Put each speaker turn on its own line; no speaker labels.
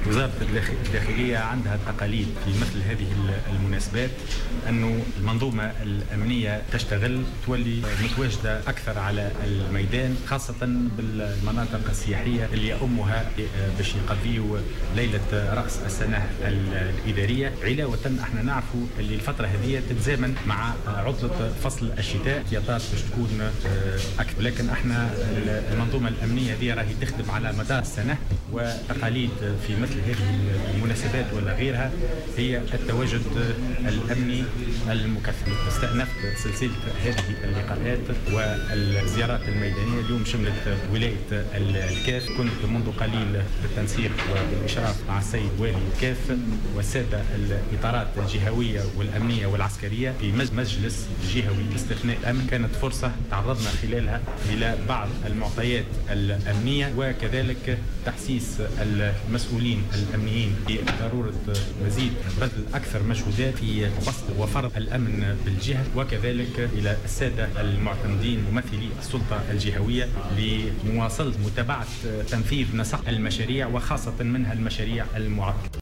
وزارة الداخلية عندها تقاليد في مثل هذه المناسبات، أنه المنظومة الأمنية تشتغل، تولي متواجدة أكثر على الميدان، خاصة بالمناطق السياحية اللي يأمها باش يقضيوا ليلة رأس السنة الإدارية. علاوة احنا نعرفوا اللي الفترة هذه تتزامن مع عطلة فصل الشتاء، احتياطات باش تكون أكثر، لكن احنا المنظومة الأمنية هذه راهي تخدم على مدار السنة، وتقاليد في مثل هذه المناسبات ولا غيرها هي التواجد الأمني المكثف. استأنفت سلسلة هذه اللقاءات والزيارات الميدانية، اليوم شملت ولاية الكاف. كنت منذ قليل بالتنسيق والإشراف مع السيد والي الكاف والسادة الإطارات الجهوية والأمنية والعسكرية في مجلس جهوي لاستثناء الأمن. كانت فرصة تعرضنا خلالها إلى بعض المعطيات الأمنية، وكذلك تحسيس المسؤولين الأمنيين بضرورة مزيد بذل أكثر مجهودات في بسط وفرض الأمن بالجهة، وكذلك إلى السادة المعتمدين ممثلي السلطة الجهوية لمواصلة متابعة تنفيذ نسق المشاريع، وخاصة منها المشاريع المعطلة.